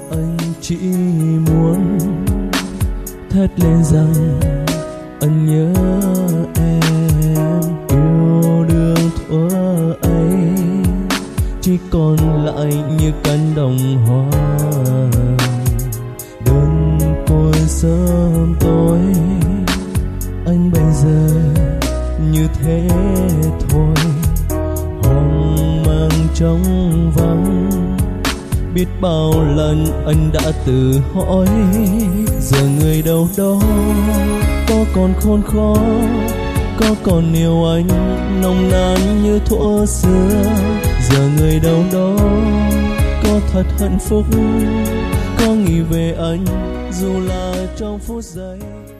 Anh chỉ muốn thét lên rằng anh nhớ em. Yêu đương thuở ấy chỉ còn lại như cánh đồng hoa, đơn côi sớm tối. Anh bây giờ như thế thôi, hoang mang trống vắng. Biết bao lần anh đã tự hỏi, giờ người đâu đó có còn khôn khó, có còn yêu anh nồng nàn như thuở xưa. Giờ người đâu đó có thật hạnh phúc, có nghĩ về anh dù là trong phút giây.